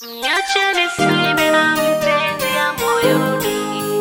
Niache niseme na mpenzi ya moyoni,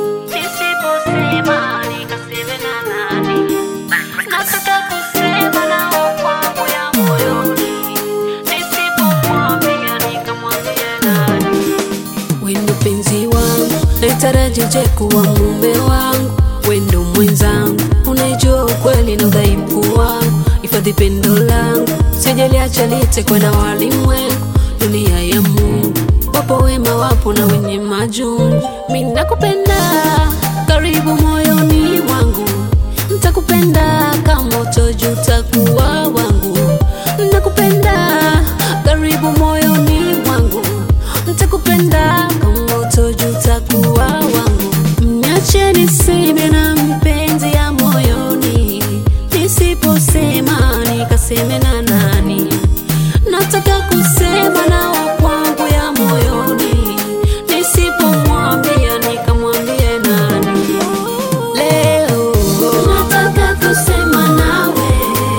nisiposema nikaseme na nani? Nataka kusema na kwangu ya moyoni, nisipomwambia nikamwambia nani? Wendo penzi wangu, naitaraji je kuwa mume wangu. Wendo mwenzangu, unajua ukweli na udhaifu wangu. Hifadhi pendo langu, sijaliacha litekwe na walimwengu. Dunia ya Mungu, wapo wema wapo na wenye majungu. Mimi nakupenda, karibu moyoni mwangu. Nitakupenda kama utajuta kuwa wangu. Nakupenda, karibu moyoni mwangu. Nitakupenda kama utajuta kuwa wangu. Niache niseme na mpenzi ya moyoni, nisiposema nikaseme na nani? Nataka kusema na kwangu ya moyoni, nisipomwambia nikamwambia nani? Leo nataka kusema nawe,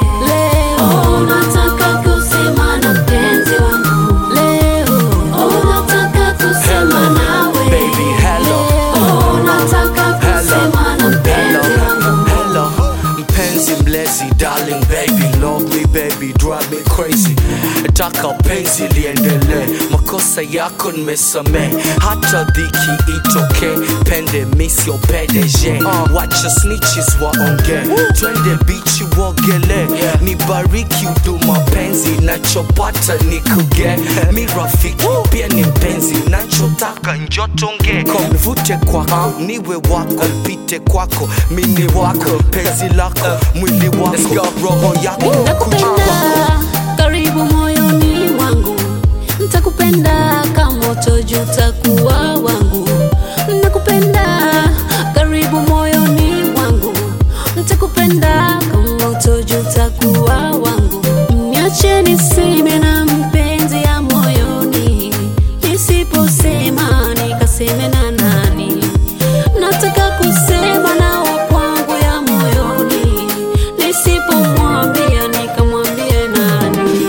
leo nataka kusema na mpenzi wangu, leo nataka kusema nawe, baby, hello. leo nataka kusema na mpenzi wangu. Hello, mpenzi mlezi, darling baby, love me baby, drive me crazy. Nataka penzi liendelee, makosa yako nimesamee, hata dhiki itoke, pende miss your PDG. Wacha snitches waonge, twende bichi wogele, nibariki huduma penzi, nachopata nikuge. Mi rafiki pia ni mpenzi, nachotaka njotonge, nivute kwako, niwe wako, nipite kwako, mini wako, penzi lako, mwili wako, roho yako, kuja kwako. Nakupenda, karibu moyoni mwangu. Nitakupenda kama utajuta kuwa wangu. Nakupenda, karibu moyoni mwangu. Nitakupenda kama utajuta kuwa wangu. Niache niseme na mpenzi ya moyoni, nisiposema nikaseme na nani? Nataka kusema na kwangu ya moyoni, nisipomwambia nikamwambia nani?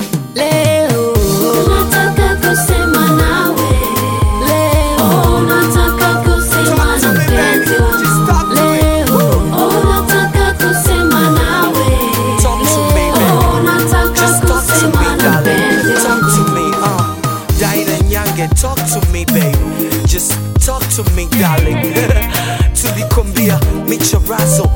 Leo nataka kusema nawe, leo nataka kusema na mpenzi wangu, leo nataka kusema nawe, Talk to me, leo baby. nataka Just talk to me, kusema na darling. mpenzi Talk wangu. to me, Diana Nyange, talk to me, baby. Just talk to me, darling. Tulikombia michorazo,